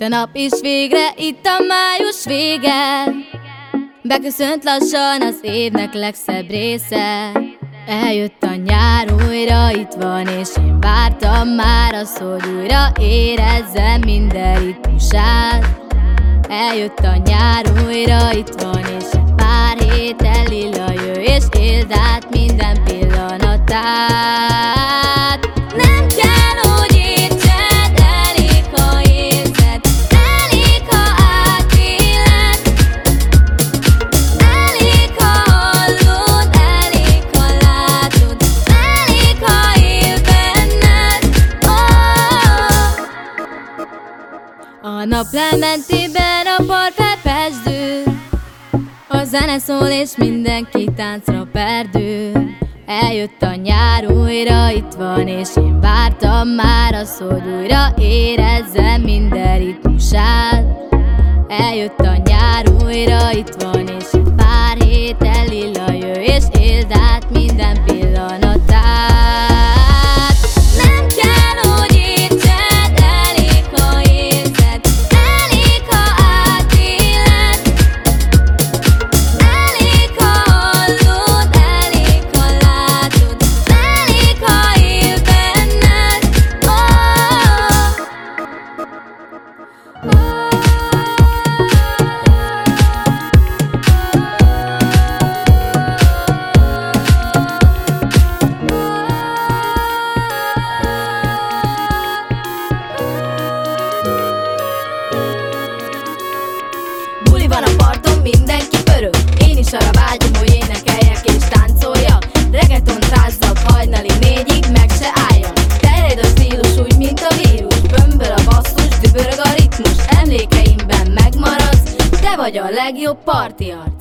a nap is végre, itt a május vége. Beköszönt lassan az évnek legszebb része. Eljött a nyár újra, itt van, és én vártam már azt, hogy újra érezzem minden ritmusát. Eljött a nyár újra, itt van, és egy pár héten lila jöjj, és éld át minden pillanatát. Nem kell, hogy értsed, elég, ha érzed, elég, ha átéled, elég, ha hallod, elég, ha látod, elég, ha él benned. A nap lementében a part felpesdül, a zene szól és mindenki táncra perdül. Eljött a nyár újra, itt van, és én vártam már azt, hogy újra érezzem minden ritmusát. Eljött a nyár újra, itt van, és egy pár héten lila jöjj, és éld át minden pillanatát. Nem kell, hogy értsed, elég, ha érzed, elég, ha átéled, elég, ha hallod, elég, ha látod, elég, ha él benned. Buli van a parton, mindenki pörög, én is arra vágyom, hogy énekeljek és táncoljak. Reggaetont rázzak hajnali 4-ig, meg se álljak. Terjed a stílus úgy, mint a vírus, bömböl a basszus, dübörög a ritmus. Emlékeimben megmaradsz, te vagy a legjobb partiar.